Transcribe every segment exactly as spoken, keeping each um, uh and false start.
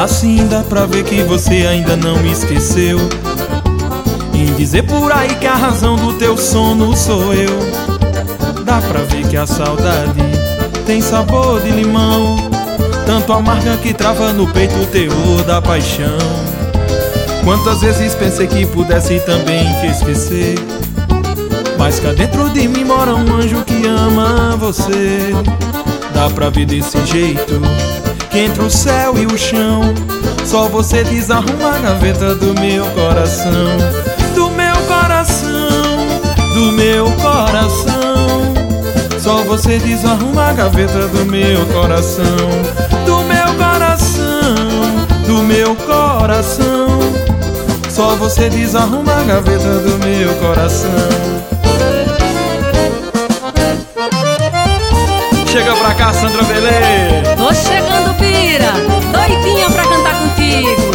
Assim dá pra ver que você ainda não me esqueceu, em dizer por aí que a razão do teu sono sou eu. Dá pra ver que a saudade tem sabor de limão, tanto amarga que trava no peito o teor da paixão. Quantas vezes pensei que pudesse também te esquecer, mas cá dentro de mim mora um anjo que ama você. Dá pra ver desse jeito que entre o céu e o chão, só você desarruma a gaveta do meu coração. Do meu coração, do meu coração, só você desarruma a gaveta do meu coração. Do meu coração, do meu coração, só você desarruma a gaveta do meu coração. Chega pra cá, Sandra Belê. Tô chegando, pira, doidinha pra cantar contigo.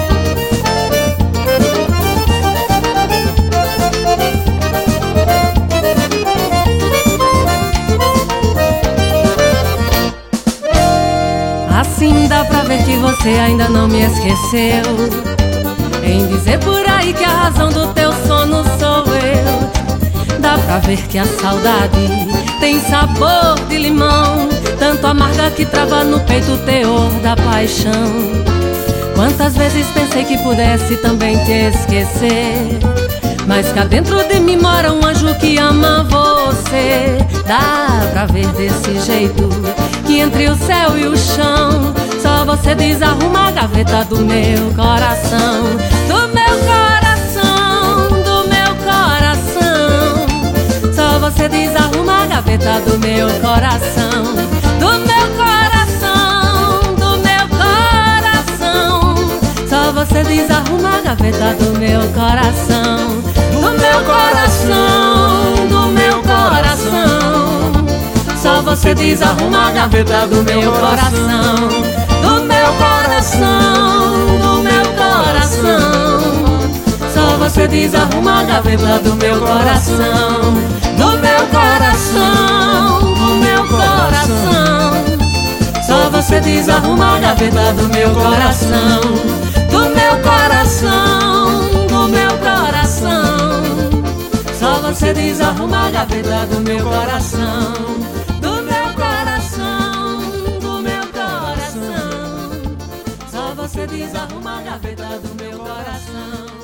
Assim dá pra ver que você ainda não me esqueceu, em dizer por aí que a razão do teu sono sou eu. Dá pra ver que a saudade tem sabor de limão, tanto amarga que trava no peito o teor da paixão. Quantas vezes pensei que pudesse também te esquecer, mas cá dentro de mim mora um anjo que ama você. Dá pra ver desse jeito que entre o céu e o chão, só você desarruma a gaveta do meu coração. Do meu coração, do meu coração, só você desarruma a gaveta do meu coração. Do meu coração, do meu coração, só você desarruma a gaveta do meu coração. Do meu coração, do meu coração, só você desarruma a gaveta do meu coração. Do meu coração, do meu coração, só você desarruma a gaveta do meu coração. Do meu coração, do meu coração, só você desarruma a gaveta do meu coração. Do meu coração, do meu coração, só você desarruma a gaveta do meu coração. Do meu coração, do meu coração, só você desarruma a gaveta do meu coração.